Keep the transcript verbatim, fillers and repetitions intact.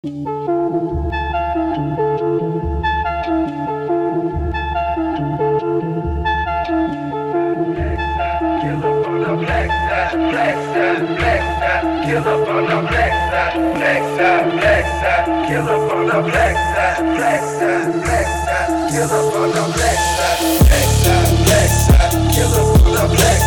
Black side, black side, black side, kill up on the black side, black side, black side, kill up on the black side, black side, black side, kill up on the black side, black side, black side, kill up on the black